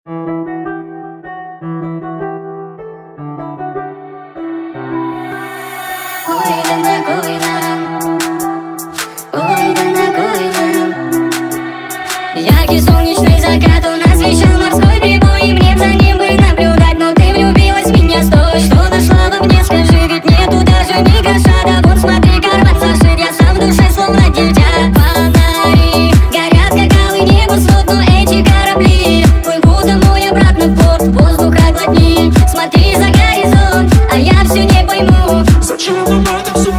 Ой, да на кой нам? Ой, да на кой нам? Яркий солнечный закат у нас вещал морской прибой, и мне за ним бы наблюдать, но ты влюбилась в меня, стой. Что нашла во мне, скажи, ведь нету даже ни гроша. Да вон смотри, карман зашит, я сам в душе словно дитя. Фонари горят, как алый небосвод, но эти корабли плывут домой обратно в порт. Воздуха глотни, смотри за горизонт, а я все не пойму, зачем нам это все?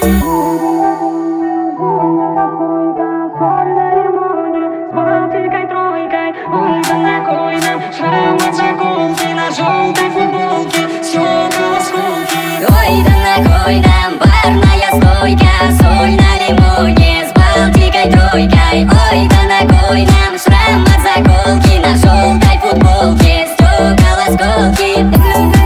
Ой, да на кой нам? Шрам от заколки на желтой футболке, стекла осколки. Ой, да на кой нам? Барная стойка, соль на лимоне с Балтикой тройкой. Ой, да на кой нам? Шрам от заколки на желтой футболке, стекла осколки.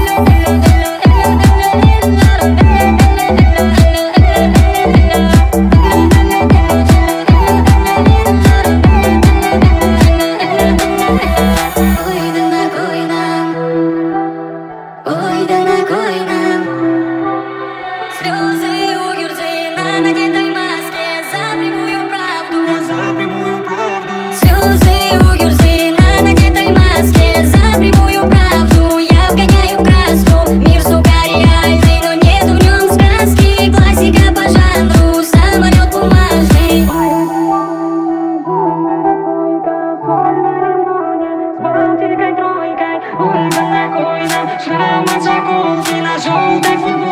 Ой, да на кой нам? Слезы у гюрзы на надетой маске за прямую правду. За прямую правду. Слезы у гюрзы на надетой маске за прямую правду. Я вгоняю в краску мир, сука, реальный, но нету в нем сказки. Классика по жанру, самолет бумажный. Ой, да на кой нам? Шрам от заколки на желтой футболке.